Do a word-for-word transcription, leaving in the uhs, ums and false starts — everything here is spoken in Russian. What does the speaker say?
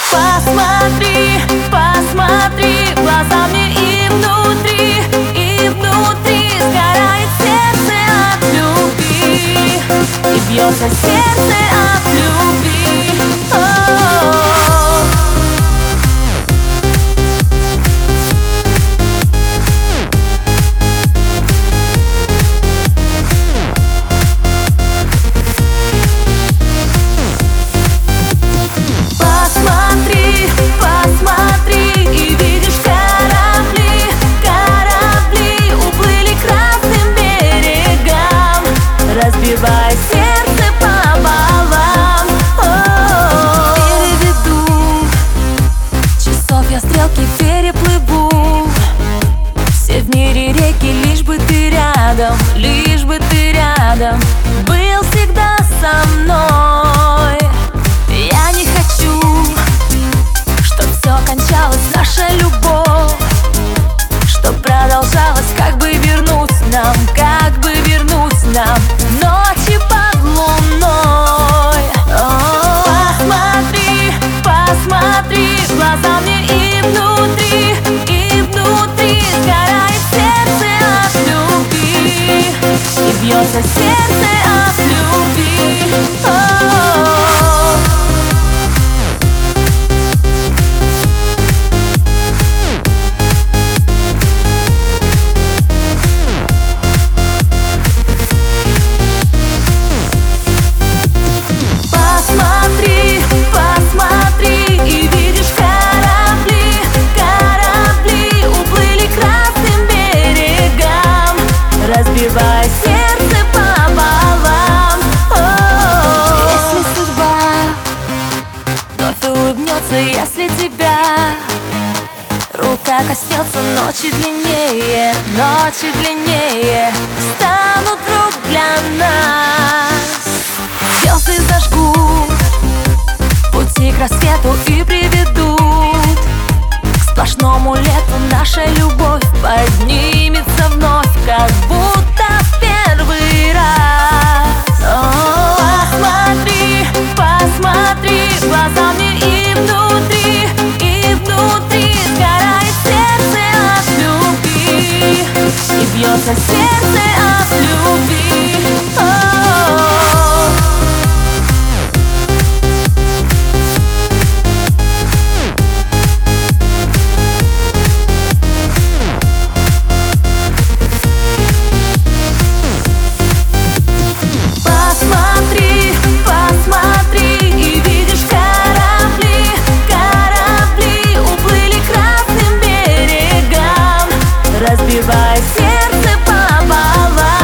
Посмотри, посмотри в глаза мне, и внутри, и внутри сгорает сердце от любви, и бьется сердце от любви. О-о-о. Разбивай сердце пополам. О-о-о. Переведу часов я стрелки, переплыву все в мире реки, лишь бы ты рядом, лишь бы ты рядом был всегда со мной. Я не хочу, чтоб все кончалось, наша любовь, чтоб продолжалось, как бы вернуть нам, как бы вернуть нам ночи под луной. О-о-о. Посмотри, посмотри в глаза мне, и внутри, и внутри сгорает сердце от любви, и бьется сердце от любви. О-о-о. Разбивай сердце пополам. О-о-о. Если судьба вновь улыбнется, если тебя рука коснется, ночи длиннее, ночи длиннее станут вдруг для нас. Звезды зажгут пути к рассвету и приведут к сплошному лету. Наша любовь поднимется вновь, как будто в первый раз. О-о-о. Посмотри, посмотри в глаза мне, и внутри, и внутри сгорает сердце от любви, и бьется сердце от любви. О-о-о. Разбивай сердце пополам.